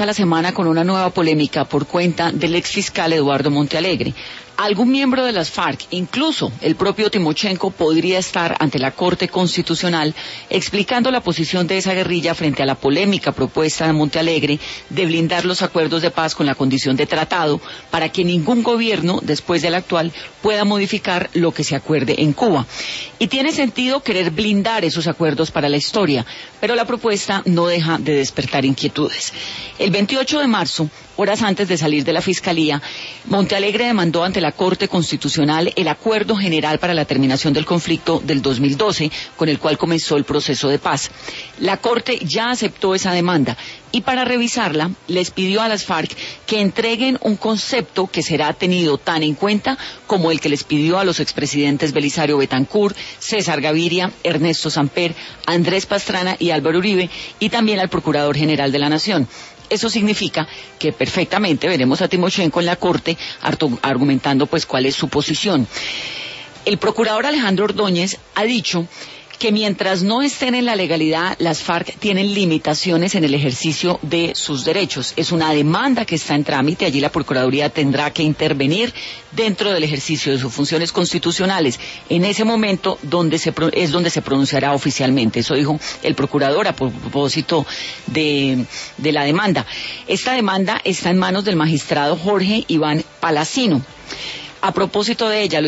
La semana con una nueva polémica por cuenta del exfiscal Eduardo Montealegre. Algún miembro de las FARC, incluso el propio Timochenko, podría estar ante la Corte Constitucional explicando la posición de esa guerrilla frente a la polémica propuesta de Montealegre de blindar los acuerdos de paz con la condición de tratado para que ningún gobierno, después del actual, pueda modificar lo que se acuerde en Cuba. Y tiene sentido querer blindar esos acuerdos para la historia, pero la propuesta no deja de despertar inquietudes. El 28 de marzo, horas antes de salir de la Fiscalía, Montealegre demandó ante la Corte Constitucional el Acuerdo General para la Terminación del Conflicto del 2012, con el cual comenzó el proceso de paz. La Corte ya aceptó esa demanda y para revisarla les pidió a las FARC que entreguen un concepto que será tenido tan en cuenta como el que les pidió a los expresidentes Belisario Betancur, César Gaviria, Ernesto Samper, Andrés Pastrana y Álvaro Uribe, y también al Procurador General de la Nación. Eso significa que perfectamente veremos a Timochenko en la Corte argumentando pues cuál es su posición. El procurador Alejandro Ordóñez ha dicho que mientras no estén en la legalidad, las FARC tienen limitaciones en el ejercicio de sus derechos. Es una demanda que está en trámite, allí la Procuraduría tendrá que intervenir dentro del ejercicio de sus funciones constitucionales. En ese momento es donde se pronunciará oficialmente. Eso dijo el procurador a propósito de la demanda. Esta demanda está en manos del magistrado Jorge Iván Palacino. A propósito de ella,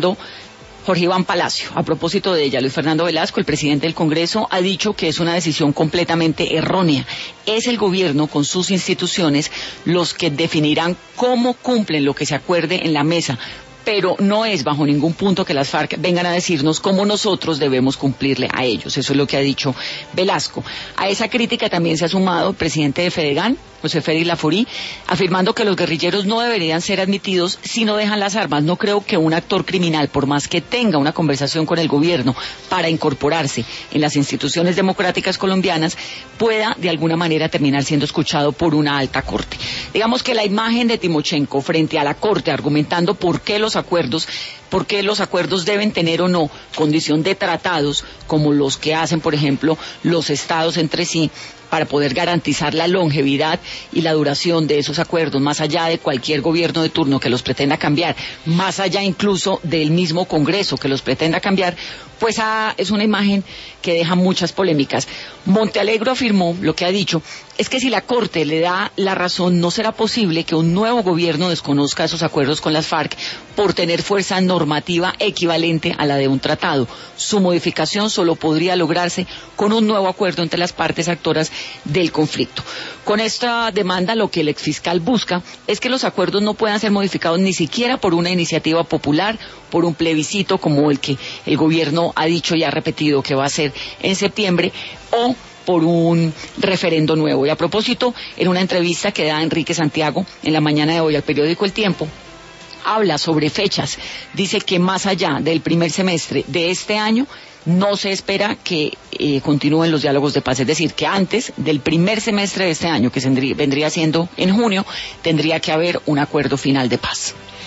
Jorge Iván Palacio. A propósito de ella, Luis Fernando Velasco, el presidente del Congreso, ha dicho que es una decisión completamente errónea. Es el gobierno con sus instituciones los que definirán cómo cumplen lo que se acuerde en la mesa, pero no es bajo ningún punto que las FARC vengan a decirnos cómo nosotros debemos cumplirle a ellos. Eso es lo que ha dicho Velasco. A esa crítica también se ha sumado el presidente de Fedegan, José Félix Laforí, afirmando que los guerrilleros no deberían ser admitidos si no dejan las armas. No creo que un actor criminal, por más que tenga una conversación con el gobierno para incorporarse en las instituciones democráticas colombianas, pueda de alguna manera terminar siendo escuchado por una alta corte. Digamos que la imagen de Timochenko frente a la corte argumentando por qué los acuerdos deben tener o no condición de tratados como los que hacen, por ejemplo, los estados entre sí, para poder garantizar la longevidad y la duración de esos acuerdos, más allá de cualquier gobierno de turno que los pretenda cambiar, más allá incluso del mismo Congreso que los pretenda cambiar, pues es una imagen que deja muchas polémicas. Montealegre afirmó, lo que ha dicho, es que si la Corte le da la razón, no será posible que un nuevo gobierno desconozca esos acuerdos con las FARC por tener fuerza normativa equivalente a la de un tratado. Su modificación solo podría lograrse con un nuevo acuerdo entre las partes actoras del conflicto. Con esta demanda, lo que el exfiscal busca es que los acuerdos no puedan ser modificados ni siquiera por una iniciativa popular, por un plebiscito como el que el gobierno ha dicho y ha repetido que va a ser en septiembre, o por un referendo nuevo. Y a propósito, en una entrevista que da Enrique Santiago en la mañana de hoy al periódico El Tiempo, habla sobre fechas. Dice que más allá del primer semestre de este año no se espera que continúen los diálogos de paz. Es decir, que antes del primer semestre de este año, que vendría siendo en junio, tendría que haber un acuerdo final de paz.